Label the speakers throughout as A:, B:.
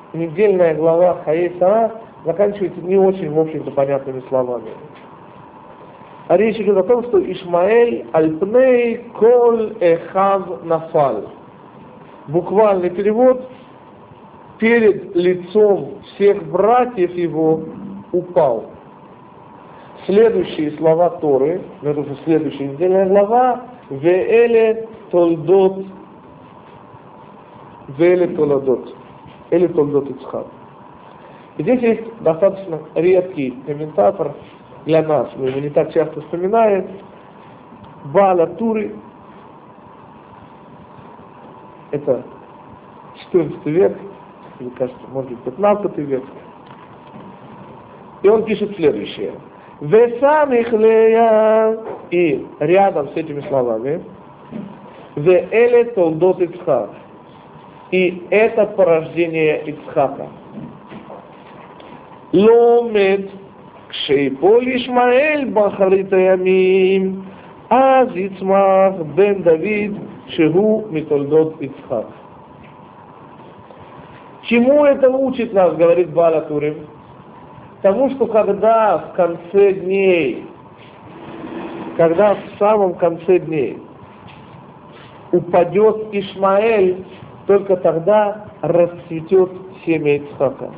A: недельная глава Хаей Сара заканчивается не очень, в общем-то, понятными словами. А речь идет о том, что Ишмаэль альпней коль эхав нафаль. Буквальный перевод: перед лицом всех братьев его упал. Следующие слова Торы, это уже следующая недельная глава, Веэле толдот Ицхак. И здесь есть достаточно редкий комментатор для нас, мы его не так часто вспоминаем, Баал ат-Тури, это 14 век, или, кажется, может быть, 15 век. И он пишет следующее. «Весамих лея», и рядом с этими словами, «Веэле толдот Ицхак», и это порождение Ицхака. «Ломед кшейполь Ишмаэль бахарит ямим, аз Ицмах бен Давид шегу митолдот Ицхак». Чему это учит нас, говорит Баал ат-Тури? Тому, что когда в конце дней, когда в самом конце дней упадет Ишмаэль, только тогда расцветет семя Ицхака.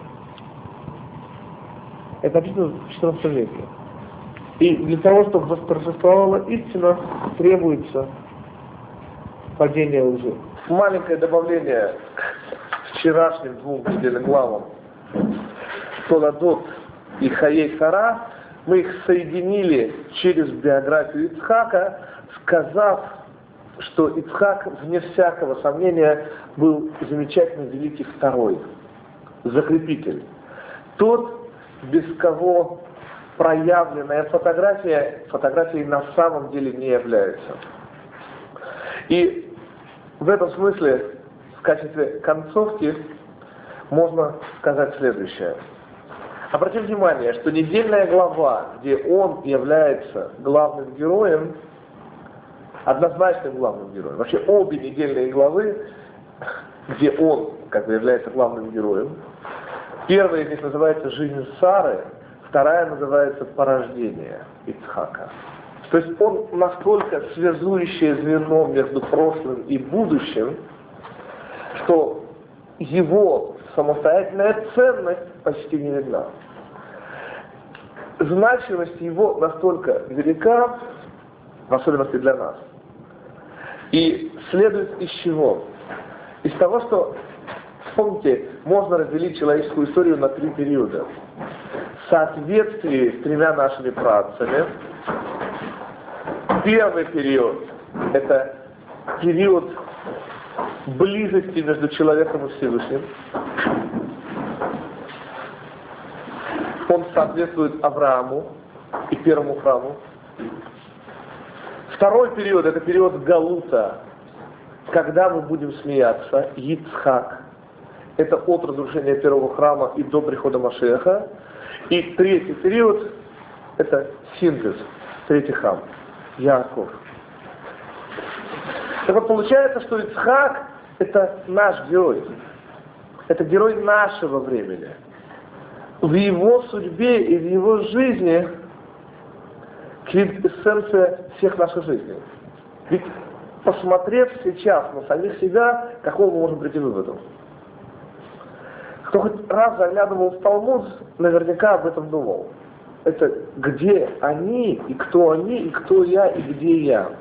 A: Это написано в 14 веке. И для того, чтобы восторжествовала истина, требуется падение лжи. Маленькое добавление к вчерашним двум недельным главам Толадот и Хаей Сара, мы их соединили через биографию Ицхака, сказав, что Ицхак, вне всякого сомнения, был замечательный великий второй, закрепитель. Тот, без кого проявленная фотографией на самом деле не является. И в этом смысле, в качестве концовки, можно сказать следующее. Обратите внимание, что недельная глава, где он является главным героем, однозначным главным героем. Вообще обе недельные главы, где он как бы является главным героем. Первая из них называется «Жизнь Сары», вторая называется «Порождение Ицхака». То есть он настолько связующее звено между прошлым и будущим, что его самостоятельная ценность почти не видна. Значимость его настолько велика, в особенности для нас. И следует из чего? Из того, что, вспомните, можно разделить человеческую историю на 3 периода. В соответствии с 3 нашими працами. Первый период – это период близости между человеком и Всевышним. Он соответствует Аврааму и первому храму. Второй период – это период Галута, когда мы будем смеяться, Ицхак. Это от разрушения первого храма и до прихода Машиаха. И третий период – это синтез, третий храм, Яаков. Так вот, получается, что Ицхак – это наш герой. Это герой нашего времени. В его судьбе и в его жизни квинтэссенция всех наших жизней. Ведь, посмотрев сейчас на самих себя, какого мы можем прийти к выводу? Кто хоть раз заглядывал в Талмуд, наверняка об этом думал. Это где они, и кто я, и где я.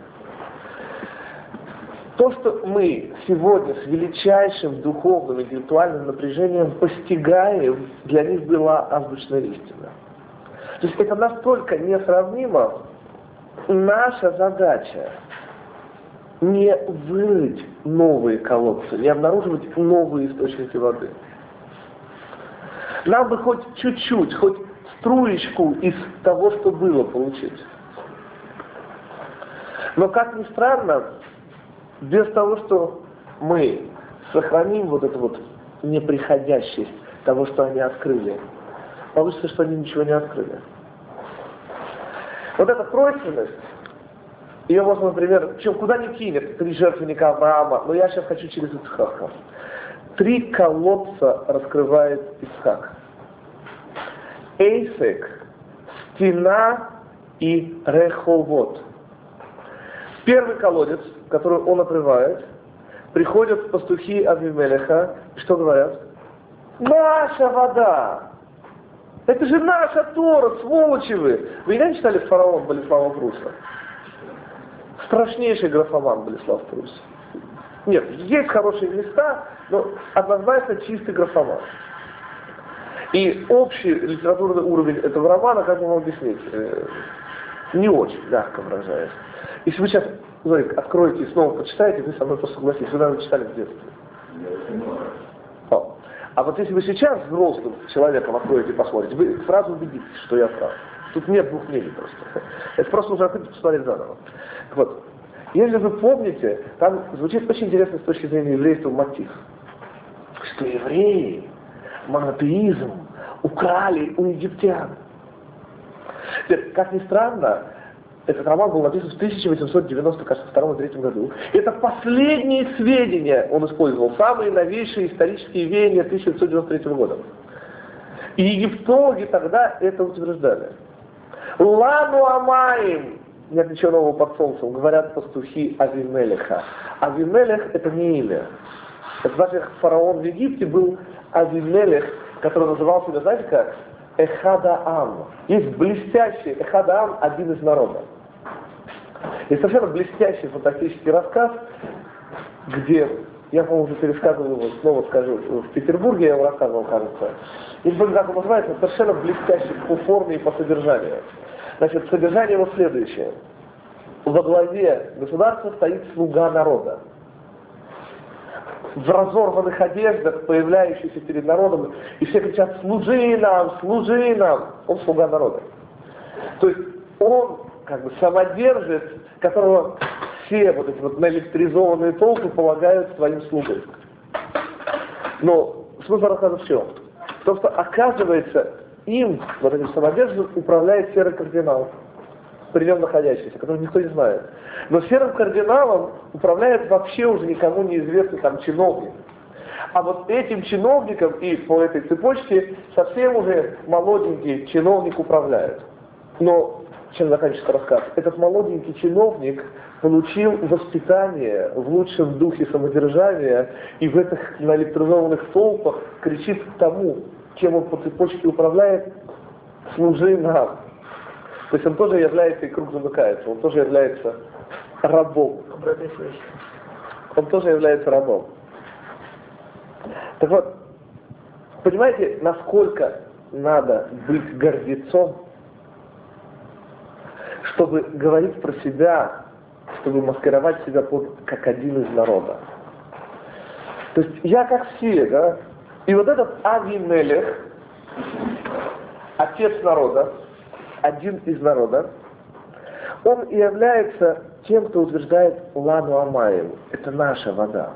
A: То, что мы сегодня с величайшим духовным и интеллектуальным напряжением постигаем, для них была азбучная истина. То есть это настолько несравнимо. Наша задача не вырыть новые колодцы, не обнаруживать новые источники воды. Нам бы хоть чуть-чуть, хоть струечку из того, что было, получить. Но, как ни странно, без того, что мы сохраним вот эту вот неприходящесть того, что они открыли, получится, что они ничего не открыли. Вот эта тройственность, ее можно, например, куда ни кинет, 3 жертвенника Авраама, но я сейчас хочу через Ицхака. 3 колодца раскрывает Ицхак. Эйсек, стена и Реховод. Первый колодец, который он отрывает, приходят пастухи Авимелеха, и что говорят? Наша вода! Это же наша Тора, сволочи вы! Вы никогда не читали «Фараон» Болеслава Пруса? Страшнейший графоман Болеслав Прус. Нет, есть хорошие места, но однозначно чистый графоман. И общий литературный уровень этого романа, как вам объяснить, не очень, мягко выражаясь. Если вы сейчас, Зорик, откроете и снова почитаете, вы со мной просто согласитесь. Вы, наверное, читали в детстве. А вот если вы сейчас взрослым человеком откроете и посмотрите, вы сразу убедитесь, что я прав. Тут нет двух мнений просто. Это просто нужно открыть и посмотреть заново. Вот. Если вы помните, там звучит очень интересно с точки зрения еврейства мотив. Что евреи монотеизм украли у египтян. Теперь, как ни странно, этот роман был написан в 1892-3 году. Это последние сведения он использовал, самые новейшие исторические веяния 1993 года. И египтологи тогда это утверждали. Лану Амаим, нет ничего нового под солнцем, говорят пастухи Авимелеха. Авимелех это не имя. Это значит, фараон в Египте был Авимелех, который называл себя, знаете как? Эхадаам. Есть блестящий Эхадаам, один из народов. Есть совершенно блестящий фантастический рассказ, где, я, по-моему, уже пересказывал его, снова скажу, в Петербурге я его рассказывал, кажется. И как он называется, совершенно блестящий по форме и по содержанию. Значит, содержание его следующее. Во главе государства стоит слуга народа. В разорванных одеждах, появляющийся перед народом, и все кричат: служи нам, служи нам. Он слуга народа. То есть он как бы самодержец, которого все вот эти вот наэлектризованные толпы полагают своим слугой. Но смысл рассказа в чем? В том, что оказывается им, вот этим самодержцем, управляет серый кардинал, при нем находящийся, которого никто не знает. Но серым кардиналом управляет вообще уже никому неизвестный там чиновник. А вот этим чиновником и по этой цепочке совсем уже молоденький чиновник управляет. Но чем заканчивается рассказ? Этот молоденький чиновник получил воспитание в лучшем духе самодержавия и в этих наэлектризованных толпах кричит тому, чем он по цепочке управляет: служи нам. То есть он тоже является, и круг замыкается, он тоже является рабом. Он тоже является рабом. Так вот, понимаете, насколько надо быть гордецом, чтобы говорить про себя, чтобы маскировать себя как один из народа. То есть я как все, да? И вот этот Авимелех, отец народа, один из народа, он и является тем, кто утверждает Лану Амаем. Это наша вода.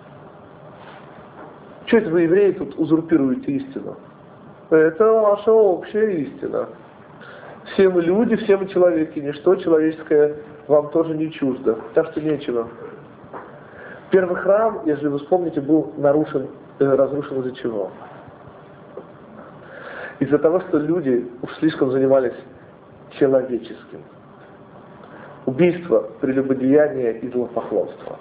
A: Что это вы, евреи, тут узурпируете истину? Это наша общая истина. Все мы люди, все мы человеки, ничто человеческое вам тоже не чуждо. Так что нечего. Первый храм, если вы вспомните, был разрушен из-за чего? Из-за того, что люди уж слишком занимались человеческим. Убийство, прелюбодеяние и злопоклонство.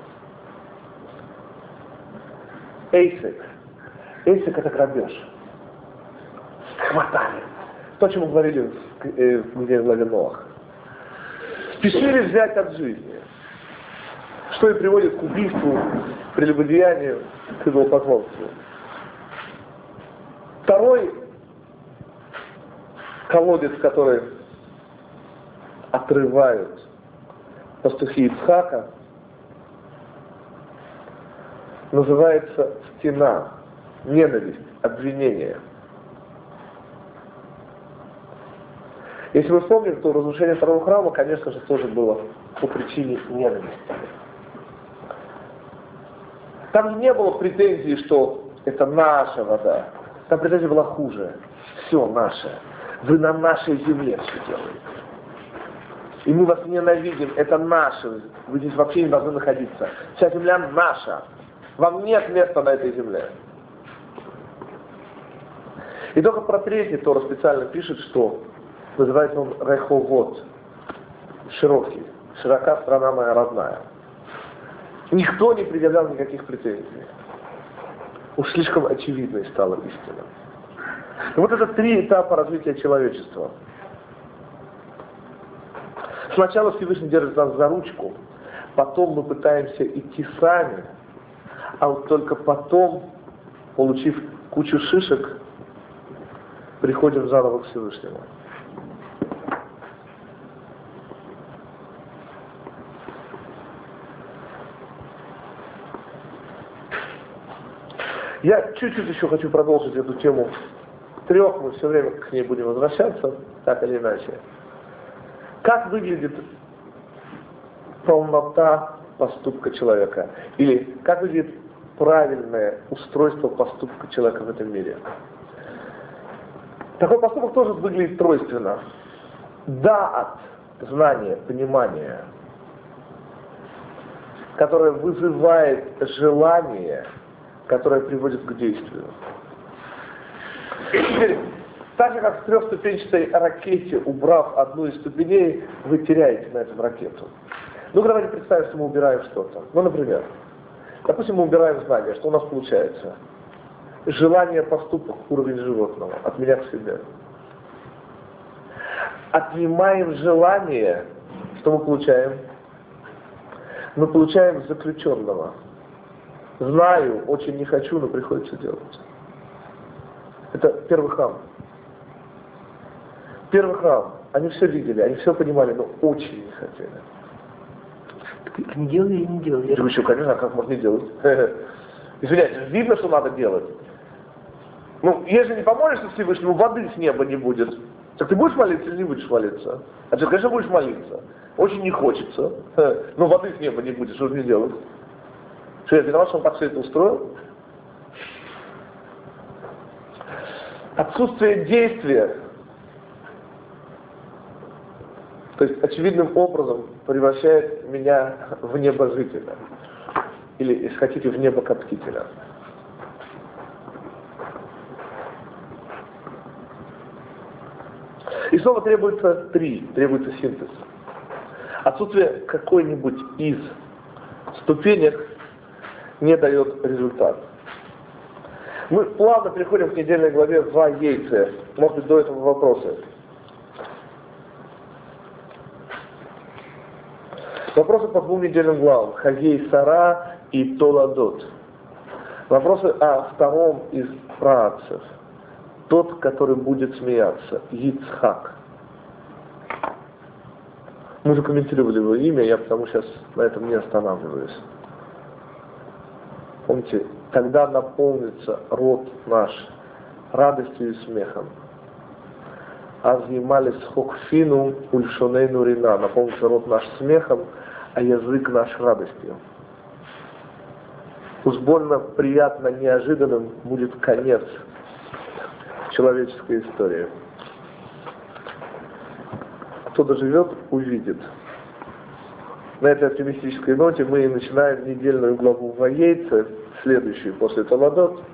A: Эйсек. Эйсек это грабеж. Хватали. То, о чем мы говорили в главе Ноах. Спешили взять от жизни. Что и приводит к убийству, прелюбодеянию, к идолопоклонству. Второй колодец, который отрывают пастухи Ицхака, называется стена, ненависть, обвинение. Если вы вспомните, то разрушение второго храма, конечно же, тоже было по причине ненависти. Там не было претензий, что это наша вода. Там претензия была хуже. Все наше. Вы на нашей земле все делаете. И мы вас ненавидим. Это наше. Вы здесь вообще не должны находиться. Вся земля наша. Вам нет места на этой земле. И только про третий Тора специально пишет, что называется он Реховод, широкий, широка страна моя родная. Никто не предъявлял никаких претензий. Уж слишком очевидной стала истина. И вот это 3 этапа развития человечества. Сначала Всевышний держит нас за ручку, потом мы пытаемся идти сами, а вот только потом, получив кучу шишек, приходим заново к Всевышнему. Я чуть-чуть еще хочу продолжить эту тему 3, мы все время к ней будем возвращаться, так или иначе. Как выглядит полнота поступка человека? Или как выглядит правильное устройство поступка человека в этом мире? Такой поступок тоже выглядит тройственно. Даат, знание, понимание, которое вызывает желание, которое приводит к действию. Теперь, так же как в 3-ступенчатой ракете, убрав одну из ступеней, вы теряете на этом ракету. Ну, давайте представим, что мы убираем что-то. Ну, например, допустим, мы убираем знание. Что у нас получается? Желание, поступок, уровень животного. От меня к себе. Отнимаем желание, что мы получаем? Мы получаем заключенного. Знаю, очень не хочу, но приходится делать. Это первый храм. Первый храм. Они все видели, они все понимали, но очень не хотели.
B: Не делали или не делали?
A: Я говорю, еще, конечно, а как можно не делать? Извиняйте, видно, что надо делать. Ну, если не помолишься Всевышнему, воды с неба не будет. Так ты будешь молиться или не будешь молиться? А ты, конечно, будешь молиться. Очень не хочется. Но воды с неба не будет, что же мне делать? Что, я виноват, что он так все это устроил? Отсутствие действия, то есть очевидным образом превращает меня в небожителя. Или, если хотите, в небокоптителя. И снова требуется 3, требуется синтез. Отсутствие какой-нибудь из ступенек не дает результат. Мы плавно переходим к недельной главе Ваейце. Может быть, до этого вопросы. Вопросы по 2 недельным главам. Хагей Сара и Толадот. Вопросы о 2 из праотцев. Тот, который будет смеяться. Йицхак. Мы же комментировали его имя, я потому сейчас на этом не останавливаюсь. Помните, когда наполнится рот наш радостью и смехом. Азималис хокфину ульшонейну рина. Наполнится рот наш смехом, а язык наш радостью. Уж больно приятно неожиданным будет конец человеческой истории. Кто доживет, увидит. На этой оптимистической ноте мы начинаем недельную главу Ваейце, следующую после Толадот.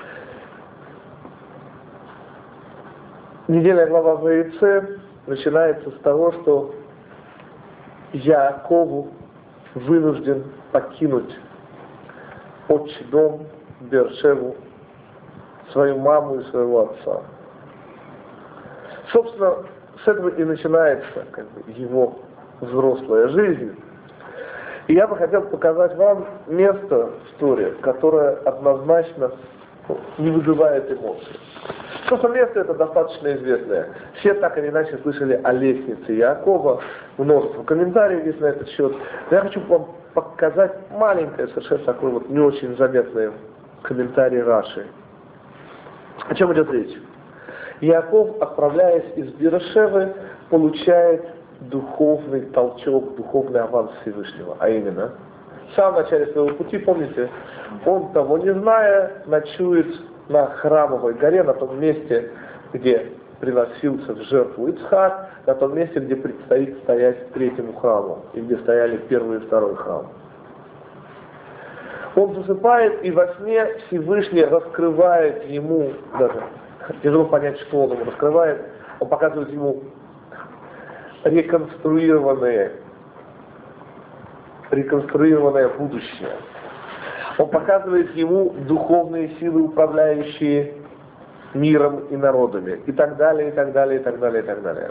A: Недельная глава Ваейце начинается с того, что Яакову вынужден покинуть отчий дом, Бершеву, свою маму и своего отца. Собственно, с этого и начинается его взрослая жизнь. И я бы хотел показать вам место в Торе, которое однозначно не вызывает эмоций. Просто место это достаточно известное. Все так или иначе слышали о лестнице Яакова, множество комментариев есть на этот счет. Но я хочу вам показать маленькое, совершенно такой вот не очень заметный комментарий Раши. О чем идет речь? Яаков, отправляясь из Бершевы, получает духовный толчок, духовный аванс Всевышнего. А именно, в самом начале своего пути, помните, он, того не зная, ночует на Храмовой горе, на том месте, где приносился в жертву Ицхак, на том месте, где предстоит стоять 3-му храму, и где стояли 1-й и 2-й храм. Он засыпает, и во сне Всевышний раскрывает ему, даже Тяжело понять, что он ему раскрывает. Он показывает ему реконструированное будущее. Он показывает ему духовные силы, управляющие миром и народами. И так далее, и так далее, и так далее, и так далее.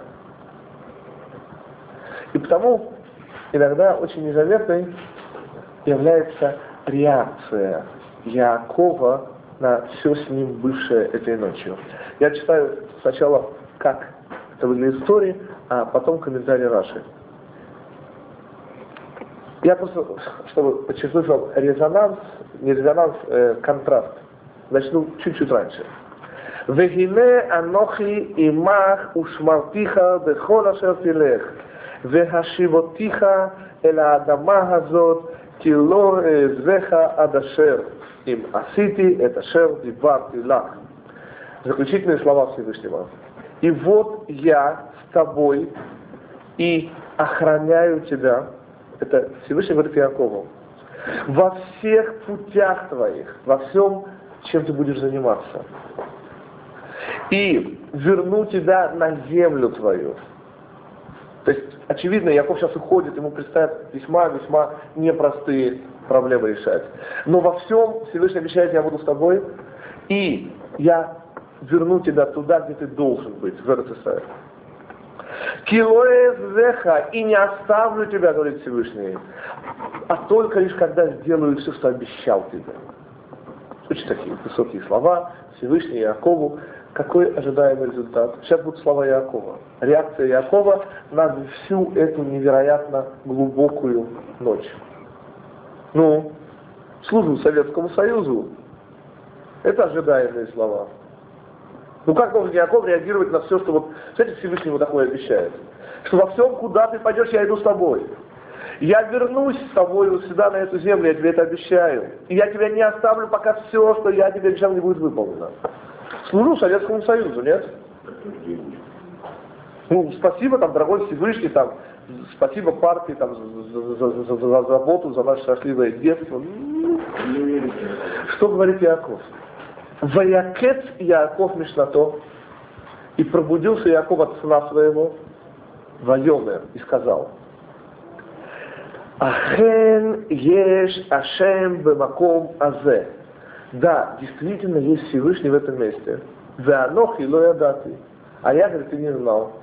A: И потому иногда очень незаметной является реакция Яакова на все с ним бывшее этой ночью. Я читаю сначала, как это выглядит в истории, а потом комментарий Раши. Я просто, чтобы подчеркнуть вам резонанс, не резонанс, контраст, начну чуть-чуть раньше. «Вегине анохи имах ушмартиха бехол ашер тилех, вехашивотиха эль аадама hazot, ки ло эзвеха ад ашер, им асити эт ашер дибарти лах». Заключительные слова Всевышнего. «И вот я с тобой и охраняю тебя». Это Всевышний говорит Яакову. «Во всех путях твоих, во всем, чем ты будешь заниматься. И верну тебя на землю твою». То есть, очевидно, Яаков сейчас уходит, ему предстоят весьма непростые проблемы решать. Но во всем Всевышний обещает: я буду с тобой, и я верну тебя туда, где ты должен быть, в Эрец-Исраэль. «Килоэзвеха, и не оставлю тебя, говорит Всевышний, а только лишь когда сделаю все, что обещал тебе». Очень такие высокие слова Всевышний Яакову. Какой ожидаемый результат? Сейчас будут слова Яакова. Реакция Яакова на всю эту невероятно глубокую ночь. Ну, служу Советскому Союзу. Это ожидаемые слова. Ну как должен Яаков реагировать на все, что вот, кстати, Всевышний ему такое обещает? Что во всем, куда ты пойдешь, я иду с тобой. Я вернусь с тобой сюда, на эту землю, я тебе это обещаю. И я тебя не оставлю, пока все, что я тебе обещал, не будет выполнено. Служу Советскому Союзу, нет? Ну, спасибо, там, дорогой Всевышний, там, спасибо партии там, за заботу, за наше счастливое детство. Что говорит Яаков? «Ваякец Яаков мишнато», и пробудился Яаков от сна своего, вайомер, и сказал: «Ахен еш Ашем бемаком азе». Да, действительно есть Всевышний в этом месте. «Веанохи ло ядати». А я, говорит, и не знал.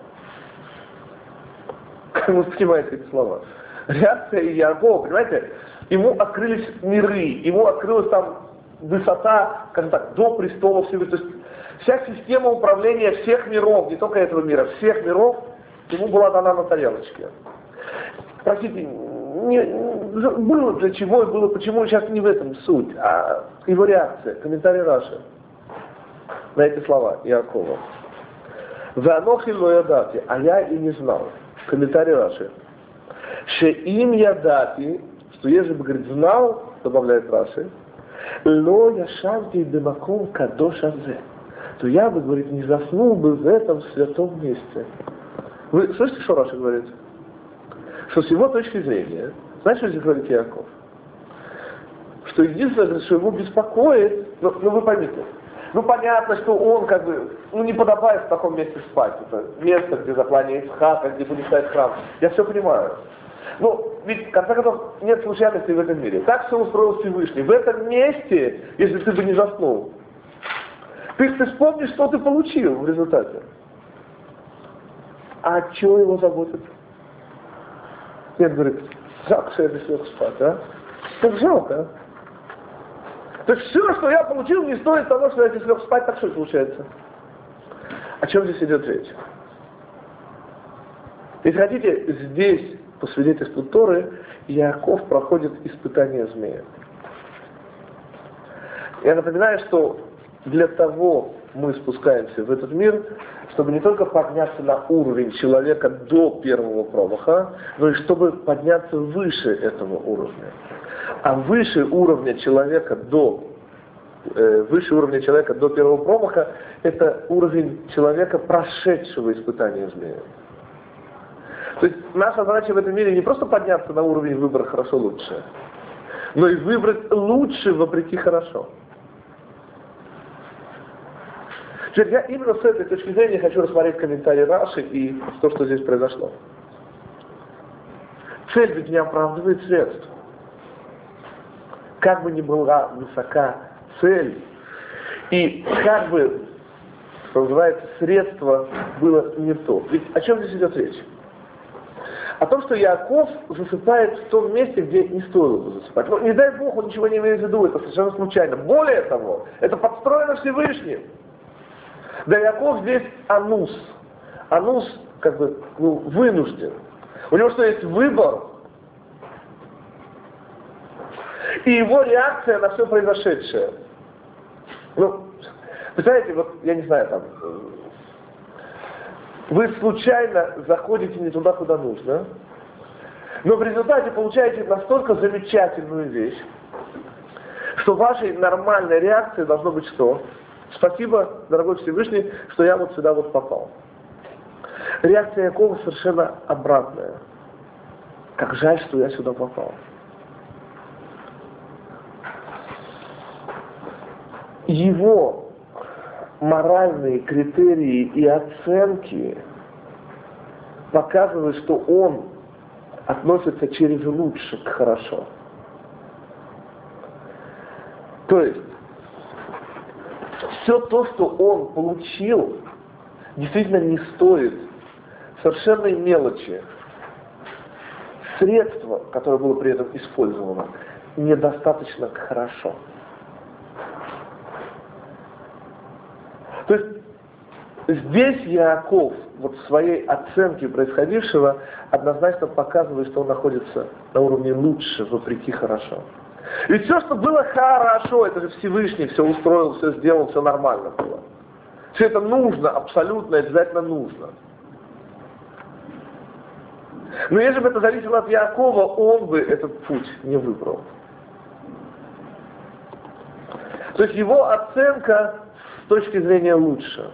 A: Как вы понимаете эти слова? Реакция Яакова, понимаете, ему открылись миры, ему открылась там высота, скажем так, до престола Всевышнего. То есть вся система управления всех миров, не только этого мира, всех миров, ему была дана на тарелочке. Простите, было для чего и было почему, сейчас не в этом суть, а его реакция, комментарий Раши на эти слова Яакова. «Веанохи ло ядати», а я и не знал. Комментарий Раши. «Шеим ядати», что если бы, говорит, знал, добавляет Раши, «Ло яшавти бемаком кадош азе», то я бы, говорит, не заснул бы в этом святом месте. Вы слышите, что Раши говорит? Что с его точки зрения, знаете, что здесь говорит Яаков? Что единственное, что его беспокоит, ну вы поймите, ну понятно, что он как бы, не подобает в таком месте спать. Это место, где закланяется хата, где будет стоять храм. Я все понимаю. Ну, ведь, в конце концов, нет случайностей в этом мире. Так все устроил Всевышний. В этом месте, если ты бы не заснул, ты вспомнишь, что ты получил в результате. А чего его заботит? Нет, говорит, жалко, что я без лег спать, а? Так жалко, а? То есть все, что я получил, не стоит того, что я здесь лег спать, так что получается? О чем здесь идет речь? Если хотите, здесь, по свидетельству Торы, Яаков проходит испытание змея. Я напоминаю, что для того мы спускаемся в этот мир, чтобы не только подняться на уровень человека до первого промаха, но и чтобы подняться выше этого уровня. А выше уровня человека до первого промаха это уровень человека, прошедшего испытания змея. То есть наша задача в этом мире не просто подняться на уровень выбора хорошо-лучше, но и выбрать лучше вопреки хорошо. Теперь я именно с этой точки зрения хочу рассмотреть комментарий Раши и то, что здесь произошло. Цель ведь не оправдывает средств. Как бы ни была высока цель, и как бы, что называется, средство было не то. Ведь о чем здесь идет речь? О том, что Яаков засыпает в том месте, где не стоило бы засыпать. Но не дай Бог, он ничего не имеет в виду, это совершенно случайно. Более того, это подстроено Всевышним. Да, Яаков здесь анус. Анус как бы вынужден. У него что, есть выбор? И его реакция на все произошедшее. Представляете, вот, я не знаю, там, вы случайно заходите не туда, куда нужно, но в результате получаете настолько замечательную вещь, что вашей нормальной реакцией должно быть что? Спасибо, дорогой Всевышний, что я вот сюда вот попал. Реакция Яакова совершенно обратная. Как жаль, что я сюда попал. Его моральные критерии и оценки показывают, что он относится через лучше к хорошо. То есть, все то, что он получил, действительно не стоит совершенной мелочи. Средство, которое было при этом использовано, недостаточно хорошо. То есть здесь Яаков вот в своей оценке происходившего однозначно показывает, что он находится на уровне лучше, вопреки хорошо. Ведь все, что было хорошо, это же Всевышний все устроил, все сделал, все нормально было. Все это нужно, абсолютно, обязательно нужно. Но если бы это зависело от Яакова, он бы этот путь не выбрал. То есть его оценка с точки зрения лучше.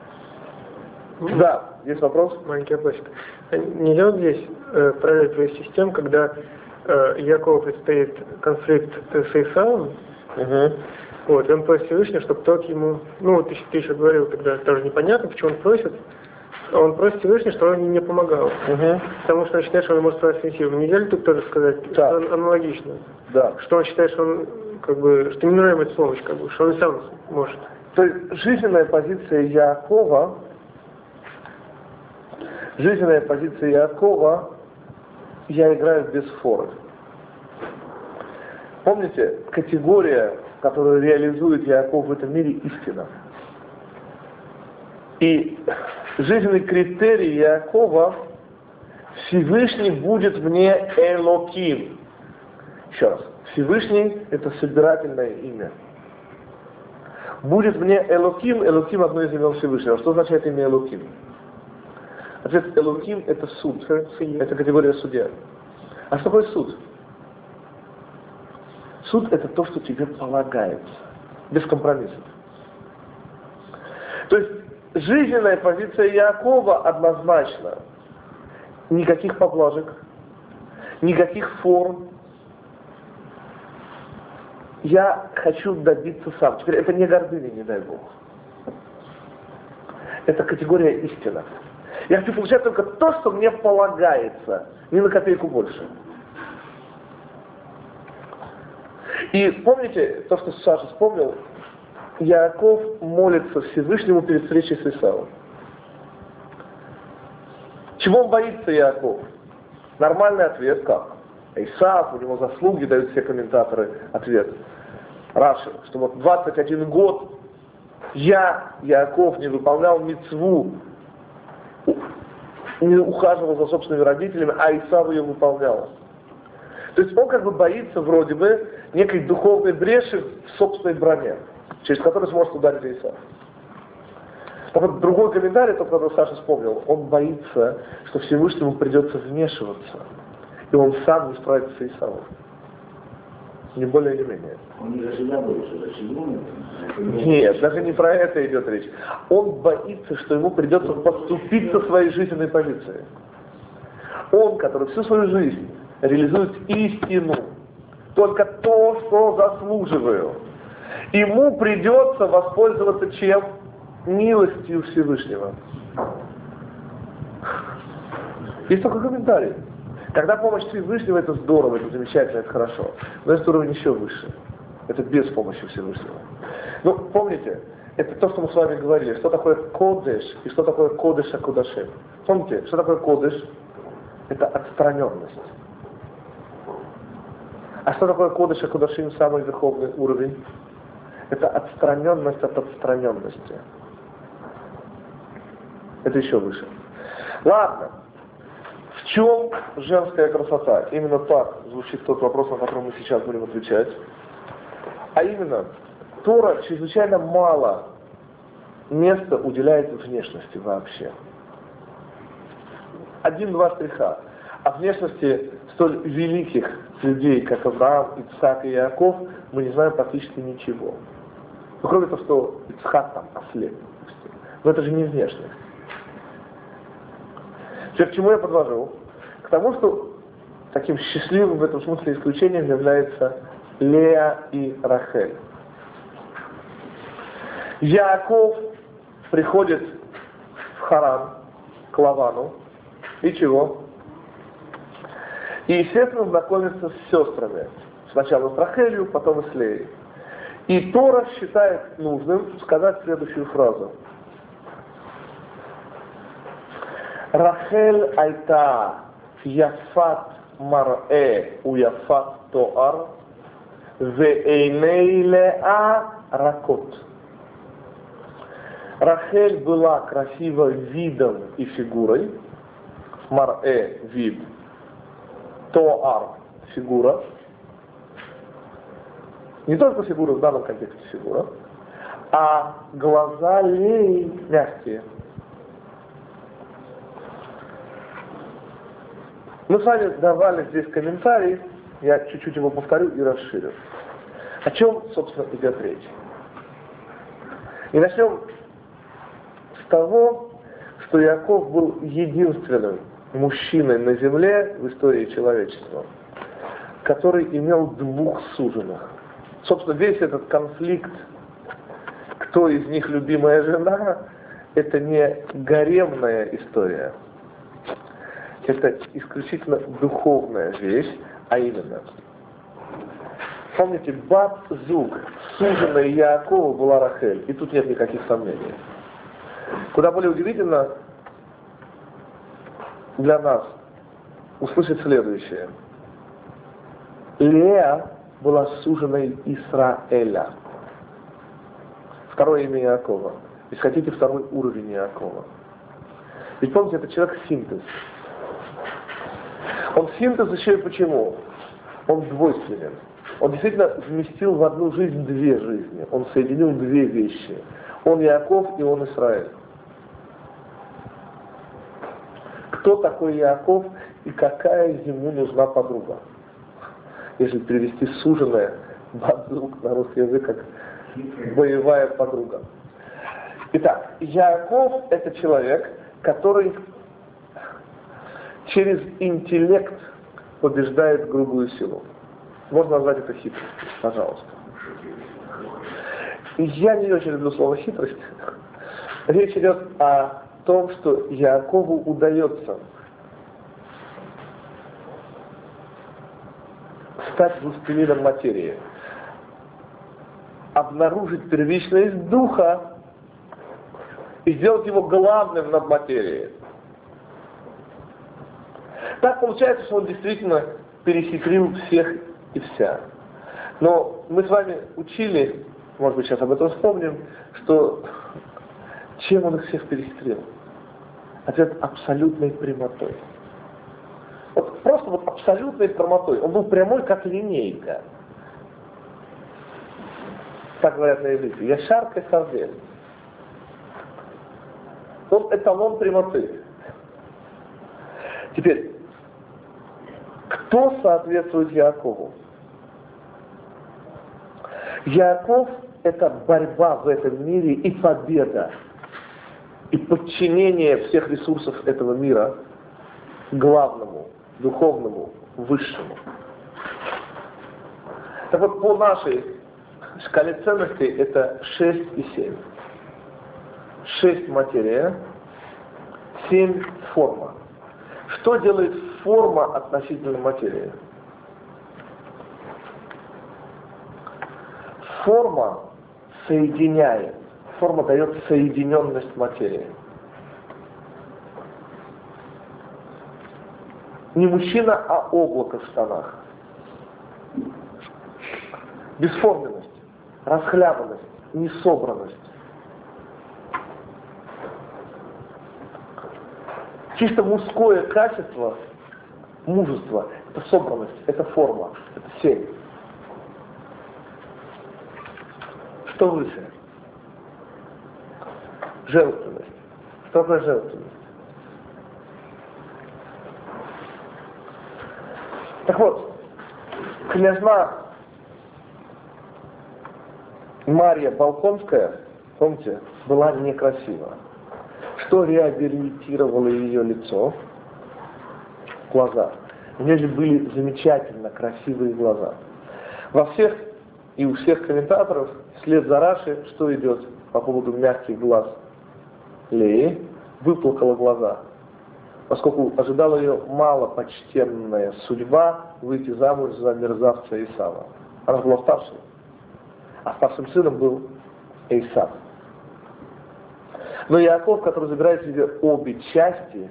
A: Да, есть вопрос?
B: Маленький вопросик. Нельзя вот здесь параллель провести с тем, когда Яакову предстоит конфликт с Исавом, вот, и он просит Всевышнего, чтобы тот ему, вот ты еще говорил тогда, тоже непонятно, почему он просит, он просит Всевышнего, чтобы он ему не помогал, потому что он считает, что он может стать сенситивным. Нельзя ли тут тоже сказать, что он аналогично?
A: Да.
B: Что он считает, что он, что не нужна ему эта помощь, что он и сам может.
A: То есть жизненная позиция Яакова, я играю без форы. Помните, категория, которую реализует Яаков в этом мире, истина. И жизненный критерий Яакова: Всевышний будет мне Элоким. Еще раз. Всевышний — это собирательное имя. Будет мне Элоким, Элоким — одно из имен Всевышнего. Что означает имя Элоким? Ответ: Элоким — это суд. Это категория судья. А что такое суд? Суд — это то, что тебе полагается. Без компромиссов. То есть жизненная позиция Яакова однозначно. Никаких поблажек, никаких форм. Я хочу добиться сам. Теперь это не гордыня, не дай Бог. Это категория истина. Я хочу получать только то, что мне полагается, ни на копейку больше. И помните то, что Саша вспомнил? Яаков молится Всевышнему перед встречей с Исавом. Чего он боится, Яаков? Нормальный ответ как? Исав, у него заслуги, дают все комментаторы ответ. Раши, что вот 21 год я, Яаков, не выполнял мицву, не ухаживал за собственными родителями, а Исав ее выполнял. То есть он как бы боится вроде бы некой духовной бреши в собственной броне, через которую сможет ударить Исав. Так вот, другой комментарий, тот, который Саша вспомнил, он боится, что Всевышнему придется вмешиваться, и он сам не справится с Исавом. Не более, не менее.
C: Он не за себя боится, за себя.
A: Нет, даже не про это идет речь. Он боится, что ему придется подступиться своей жизненной позицией. Он, который всю свою жизнь реализует истину, только то, что заслуживаю. Ему придется воспользоваться чем? милостью Всевышнего. Есть только комментарий. Когда помощь Всевышнего, это здорово, это замечательно, это хорошо. Но есть уровень еще выше. Это без помощи Всевышнего. Ну, помните, это то, что мы с вами говорили, что такое кодеш и что такое кодеш акудашим. Помните, что такое кодеш? Это отстраненность. А что такое кодеш акудашим, самый верховный уровень? Это отстраненность от отстраненности. Это еще выше. Ладно. В чем женская красота? Именно так звучит тот вопрос, на который мы сейчас будем отвечать. А именно, Тора чрезвычайно мало места уделяет внешности вообще. 1-2 штриха. О внешности столь великих людей, как Авраам, Ицхак и Иаков, мы не знаем практически ничего. Ну, кроме того, что Ицхак там ослеп. Но это же не внешность. Теперь к чему я подвожу? К тому, что таким счастливым в этом смысле исключением является Леа и Рахель. Яаков приходит в Харан, к Лавану, и чего? И, естественно, знакомится с сестрами. Сначала с Рахелью, потом и с Леей. И Тора считает нужным сказать следующую фразу. Рахель айта яфат мар'э у яфат тоар веэйней леа ракот. Рахель была красива видом и фигурой. Мар'э – вид. Тоар – фигура. Не только фигура в данном контексте фигура, а глаза Леи мягкие. Мы с вами давали здесь комментарий, я чуть-чуть его повторю и расширю. О чем, собственно, идет речь? И начнем с того, что Иаков был единственным мужчиной на земле в истории человечества, который имел 2 суженых. Собственно, весь этот конфликт, кто из них любимая жена, это не гаремная история. Это исключительно духовная вещь, а именно. Помните, Бат-Зуг, суженая Иакова, была Рахель, и тут нет никаких сомнений. Куда более удивительно для нас услышать следующее. Леа была суженой Исраэля. Второе имя Иакова. Если хотите, второй уровень Иакова. Ведь помните, это человек-синтез. Он синтез еще и почему? Он двойственен. Он действительно вместил в одну жизнь 2 жизни. Он соединил 2 вещи. Он Иаков и он Израиль. Кто такой Иаков и какая ему нужна подруга? Если перевести суженая бадзук на русский язык как боевая подруга. Итак, Иаков это человек, который через интеллект побеждает грубую силу. Можно назвать это хитростью, пожалуйста. Я не очень люблю слово хитрость. Речь идет о том, что Иакову удается стать властелином материи, обнаружить первичность духа и сделать его главным над материей. Так получается, что он действительно перехитрил всех и вся. Но мы с вами учили, может быть, сейчас об этом вспомним, что чем он их всех перехитрил? Ответ абсолютной прямотой. Вот просто вот абсолютной прямотой. Он был прямой, как линейка. Так говорят на иврите. Яшар кесардель. Он эталон прямоты. Теперь, кто соответствует Иакову? Иаков – это борьба в этом мире и победа, и подчинение всех ресурсов этого мира главному, духовному, высшему. Так вот, по нашей шкале ценностей это 6 и 7. 6 материя, 7 форма. Что делает форма относительно материи? Форма соединяет, форма дает соединенность материи. Не мужчина, а облако в штанах. Бесформенность, расхлябанность, несобранность. Чисто мужское качество, мужество, это собранность, это форма, это 7. Что выше? Женственность. Что такое женственность? Так вот, княжна Марья Болконская, помните, была некрасива. Что реабилитировало ее лицо? Глаза. У нее же были замечательно красивые глаза. Во всех и у всех комментаторов вслед за Раши, что идет по поводу мягких глаз Леи, выплакала глаза, поскольку ожидала ее малопочтенная судьба выйти замуж за мерзавца Исава. Она была старшей, а старшим сыном был Исав. Но Яаков, который забирает себе обе части,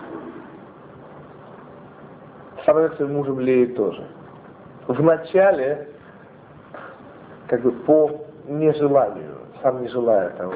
A: становится мужем Леи тоже. Вначале, как бы по нежеланию, сам не желая того.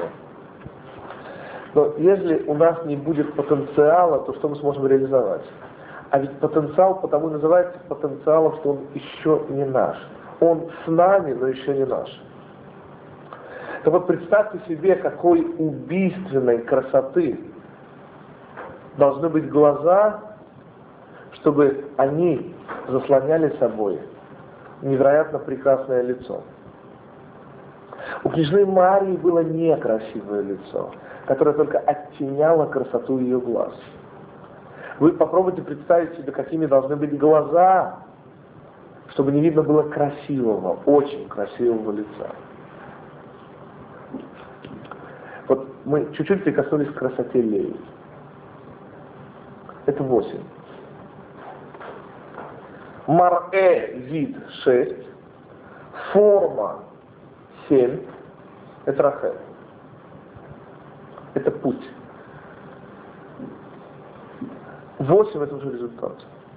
A: Но если у нас не будет потенциала, то что мы сможем реализовать? А ведь потенциал потому и называется потенциалом, что он еще не наш. Он с нами, но еще не наш. Так вот, представьте себе, какой убийственной красоты должны быть глаза, чтобы они заслоняли собой невероятно прекрасное лицо. У княжны Марии было некрасивое лицо, которое только оттеняло красоту ее глаз. Вы попробуйте представить себе, какими должны быть глаза, чтобы не видно было красивого, очень красивого лица. Вот мы чуть-чуть прикоснулись к красоте Леи. Это 8. Мар'э, вид 6. Форма 7. Это Рахель. Это путь. 8 это уже результат.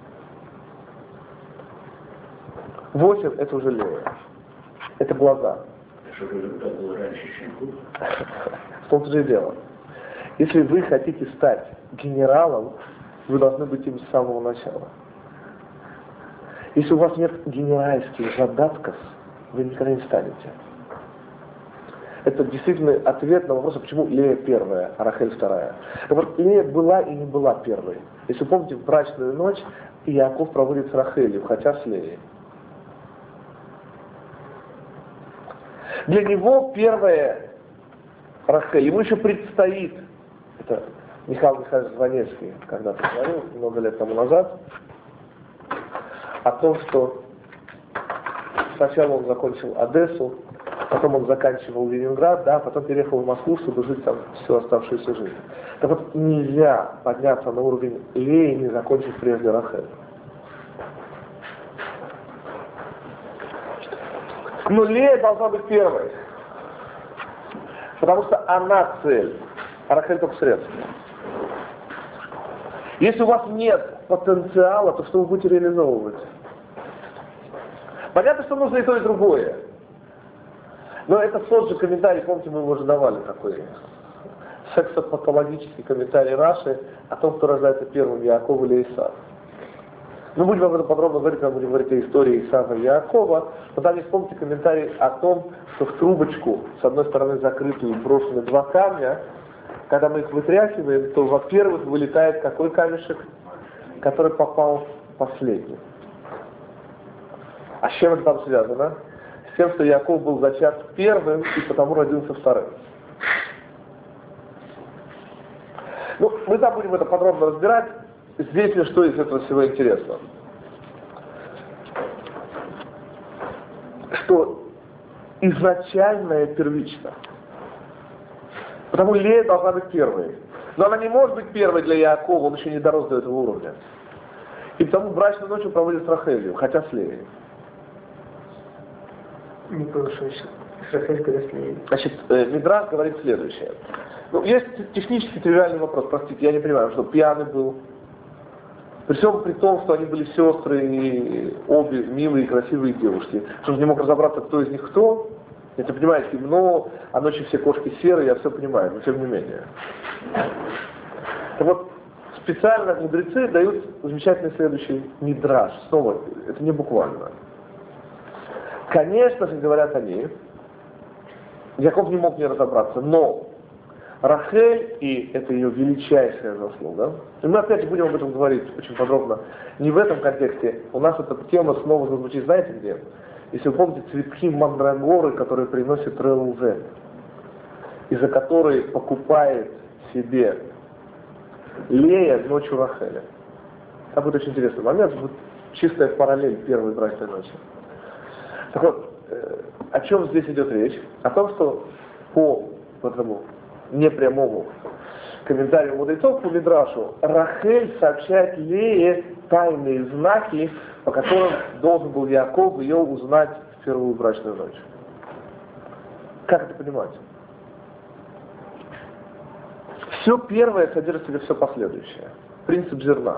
A: 8 это уже Лея. Это глаза.
C: Что результат был раньше, чем путь?
A: В том-то же и дело. Если вы хотите стать генералом, вы должны быть им с самого начала. Если у вас нет генеральских задатков, вы никогда не станете. Это действительно ответ на вопрос, почему Лея первая, а Рахель вторая. Так вот, Лея была и не была первой. Если вы помните, в брачную ночь Иаков проводит с Рахелью, хотя с Леей. Для него первая Рахель, ему еще предстоит, это Михаил Михайлович Звонецкий когда-то говорил, много лет тому назад, о том, что сначала он закончил Одессу, потом он заканчивал Ленинград, да, потом переехал в Москву, чтобы жить там всю оставшуюся жизнь. Так вот, нельзя подняться на уровень Леи, не закончив прежде Рахель. Но Лея должна быть первой, потому что она цель, а Рахель только средство. Если у вас нет потенциала, то что вы будете реализовывать? Понятно, что нужно и то, и другое. Но это тот же комментарий, помните, мы его уже давали такой сексопатологический комментарий Раши о том, кто рождается первым, Яаков или Исав. Мы будем об этом подробно говорить, когда будем говорить о истории Исава и Яакова, но там есть, помните, комментарий о том, что в трубочку, с одной стороны закрытую, брошены 2 камня. Когда мы их вытряхиваем, то, во-первых, вылетает какой камешек, который попал последним. А с чем это там связано? С тем, что Яаков был зачат первым и потому родился вторым. Ну, мы там будем это подробно разбирать. Здесь ли что из этого всего интересно? Что изначальное первично. Потому Лея должна быть первой. Но она не может быть первой для Яакова, он еще не дорос до этого уровня. И потому брачную ночь он проводит с Рахелью, хотя с Леей.
B: Не получилось. С Рахель, когда с Леей.
A: Значит, Мидраш говорит следующее. Ну, есть технически тривиальный вопрос, простите, я не понимаю, что пьяный был. При всем при том, что они были сестры и обе милые и красивые девушки. Что он не мог разобраться, кто из них кто. Это, понимаете, темно, а ночью все кошки серые, я все понимаю, но тем не менее. Так вот, специально мудрецы дают замечательный следующий мидраш. Снова, это не буквально. Конечно же, говорят они, Яков не мог не разобраться, но Рахель, и это ее величайшая заслуга, и мы опять будем об этом говорить очень подробно, не в этом контексте, у нас эта тема снова зазвучит, знаете где? Если вы помните цветки мандрагоры, которые приносит Реувен, из-за которой покупает себе Лея ночью Рахеля. Это будет очень интересный момент, будет чистая параллель первой брачной ночи. Так вот, о чем здесь идет речь? О том, что по этому непрямому комментарию мудрецов по Мидрашу, Рахель сообщает Лее тайные знаки, по которым должен был Яаков ее узнать в первую брачную ночь. Как это понимать? Все первое содержит в себе все последующее. Принцип зерна.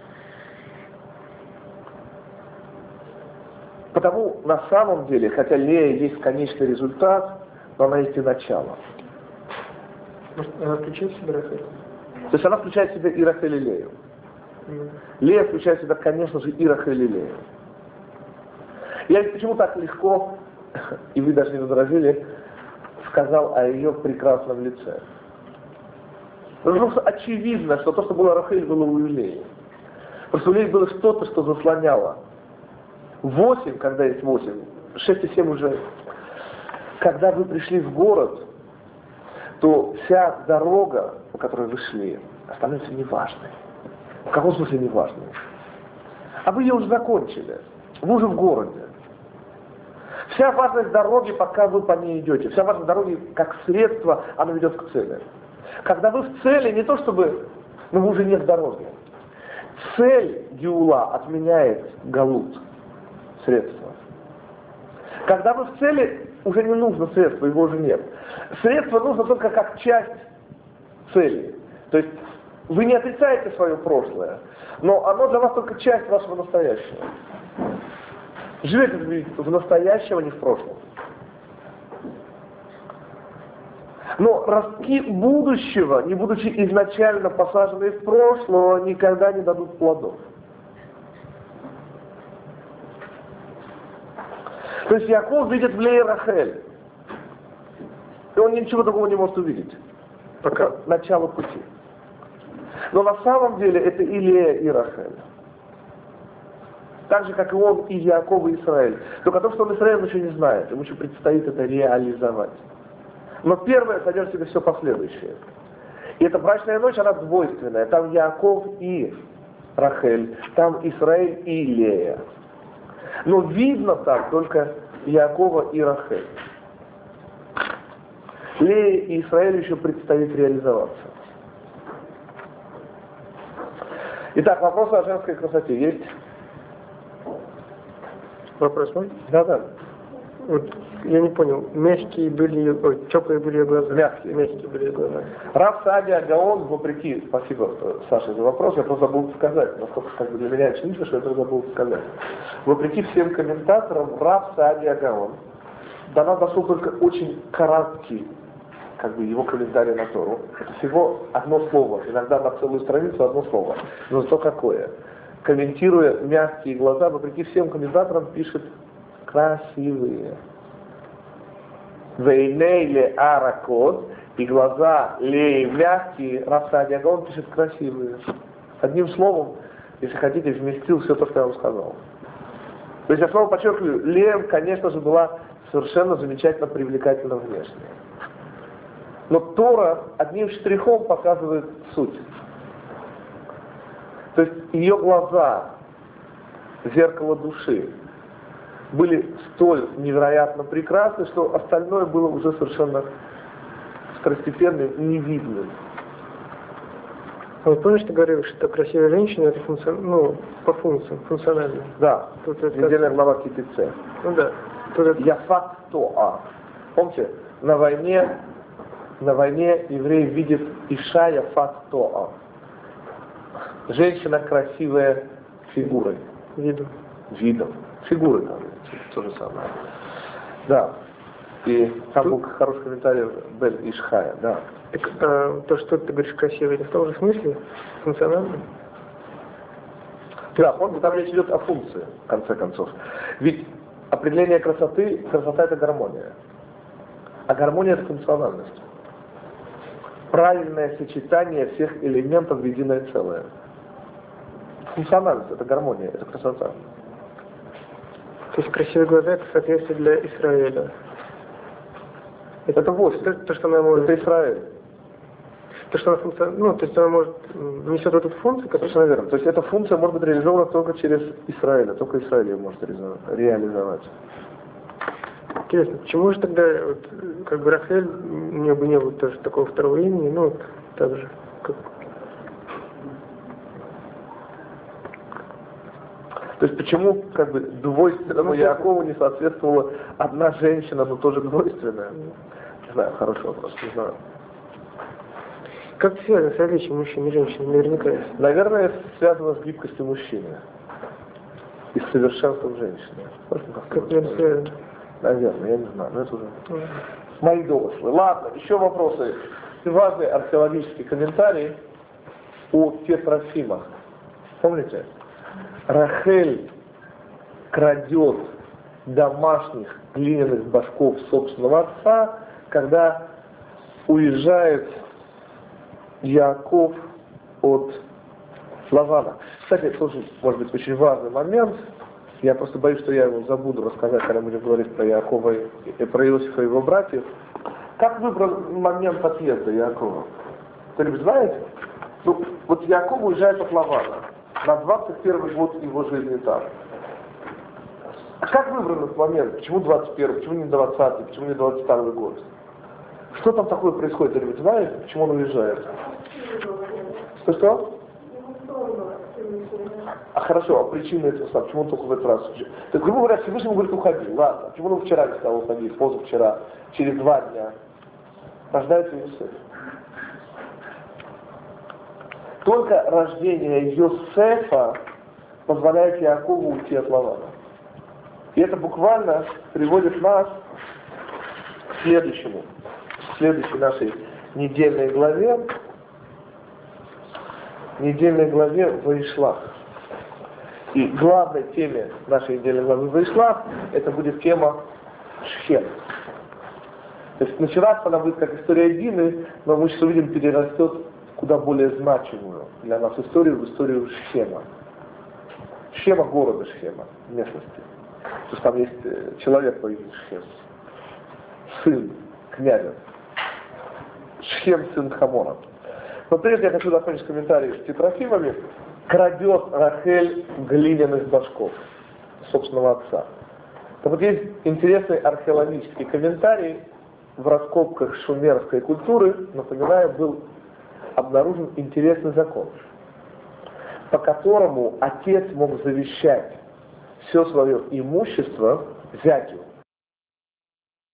A: Потому на самом деле, хотя Лея есть конечный результат, но она есть и начало.
B: Может, она включает в себя Рахель?
A: То есть она включает в себя и Рахель, и Лею. Лея включает в себя, конечно же, и Рахель, и Лею. Я почему так легко, и вы даже не возразили, сказал о ее прекрасном лице. Потому что очевидно, что то, что было Рахель, было у Леи. Просто у Леи было что-то, что заслоняло. 8, когда есть 8, 6 и 7 уже. Когда вы пришли в город, то вся дорога, по которой вы шли, становится неважной. В каком смысле неважной? А вы ее уже закончили. Вы уже в городе. Вся важность дороги, пока вы по ней идете, вся важность дороги как средство, она ведет к цели. Когда вы в цели, не то чтобы, но вы уже не в дороге. Цель Геула отменяет галут, средство. Когда вы в цели, уже не нужно средство, его уже нет. Средство нужно только как часть цели. То есть вы не отрицаете свое прошлое, но оно для вас только часть вашего настоящего. Живете в настоящем, а не в прошлом. Но ростки будущего, не будучи изначально посаженные в прошлое, никогда не дадут плодов. То есть Яков видит в Лее Рахель. И он ничего другого не может увидеть. Пока начало пути. Но на самом деле это и Лея, и Рахель. Так же, как и он, и Яков, и Израиль. Только то, что он Израиль, он еще не знает. Ему еще предстоит это реализовать. Но первое содержит в себе все последующее. И эта брачная ночь, она двойственная. Там Яков и Рахель, там Израиль и Лея. Но видно так только Якова и Рахель. Лее и Израилю еще предстоит реализоваться. Итак, вопрос о женской красоте есть?
B: Вопрос мой?
A: Да.
B: Вот, я не понял, мягкие были ее, теплые были ее глаза?
A: Мягкие
B: были ее глаза.
A: Рав Сааdia Гаон, вопреки, спасибо, Саша, за вопрос, я просто забыл сказать, насколько для меня очевидно, что я просто забыл сказать. Вопреки всем комментаторам, Рав Сааdia Гаон, до нас дошел только очень короткий, его комментарий на Тору. Это всего одно слово, иногда на целую страницу одно слово, но зато какое. Комментируя мягкие глаза, вопреки всем комментаторам, пишет красивые. Вейней ле аракот, и глаза Леи мягкие, Рав Сааdia Гаон пишет красивые. Одним словом, если хотите, вместил все то, что я вам сказал. То есть я снова подчеркиваю, Лея, конечно же, была совершенно замечательно привлекательна внешне. Но Тора одним штрихом показывает суть. То есть ее глаза, зеркало души, были столь невероятно прекрасны, что остальное было уже совершенно второстепенным, невидным.
B: Вы помнишь, ты говорил, что красивая женщина это по функциям, функционально.
A: Да,
B: тут это
A: недельная глава Китице.
B: Ну да. Тут это...
A: Яфат Тоа. Помните, на войне еврей видит Иша Яфат Тоа. Женщина красивая фигурой. Видом. Фигурой, там, то же самое. Да. И там был хороший комментарий Бель Ишхая, да.
B: Так, то, что ты говоришь красивый, это в том же смысле? Функционально?
A: Да, помните, там речь идет о функции, в конце концов. Ведь определение красота это гармония. А гармония это функциональность. Правильное сочетание всех элементов в единое целое. Функциональность это гармония, это красота.
B: То есть красивые глаза это соответствие для Израиля.
A: Это вовсе.
B: То, что она может...
A: Это Израиль.
B: То, что она то есть она может несет вот эту функцию, которая...
A: Совершенно верно. То есть эта функция может быть реализована только через Израиля, только Израиль ее может реализовать.
B: Интересно, почему же тогда, Рахель, у нее бы не было тоже такого второго имени, так же, как...
A: То есть почему двойственному Яакову не соответствовала одна женщина, но тоже двойственная? Не знаю, хороший вопрос, не знаю.
B: Как это связано с различием мужчин и женщин? Наверняка есть.
A: Наверное, это связано с гибкостью мужчины и с совершенством женщины.
B: Как это связано?
A: Наверное, я не знаю, но это уже мои домыслы. Ладно, еще вопросы. Важный археологический комментарий о Тетрофимах. Помните? Рахель крадет домашних глиняных башков собственного отца, когда уезжает Яаков от Лавана. Кстати, это тоже, может быть, очень важный момент. Я просто боюсь, что я его забуду рассказать, когда будем говорить про Яакова и про Иосифа и его братьев. Как выбрал момент отъезда Яакова? Кто-нибудь знает? Вот Яаков уезжает от Лавана на 21-й год его жизни там. А как выбран этот момент? Почему 21-й? Почему не 20-й? Почему не 22-й год? Что там такое происходит? Кто-нибудь знает, почему он уезжает? Что? А хорошо, а причина этого самого, почему он только в этот раз? Так, грубо говоря, Всевышний говорит, уходи. Ладно, почему он вчера не стал уходить, позавчера, через 2 дня? Рождается Иосиф. Только рождение Йосефа позволяет Яакову уйти от Лавана. И это буквально приводит нас к следующей нашей недельной главе Ваишлах. И главной теме нашей недельной главы Ваишлах это будет тема Шхем. То есть начинаться она будет как история Дины, но мы сейчас увидим, перерастет куда более значимую для нас историю, в историю Шхема. Шхема города Шхема, местности. То есть там есть человек по имени Шхем. Сын князя. Шхем, сын Хамора. Но прежде я хочу закончить комментарий с Тетрофимами. Крадет Рахель глиняных башков собственного отца. Так вот есть интересный археологический комментарий. В раскопках шумерской культуры, напоминаю, был обнаружен интересный закон, по которому отец мог завещать все свое имущество зятю.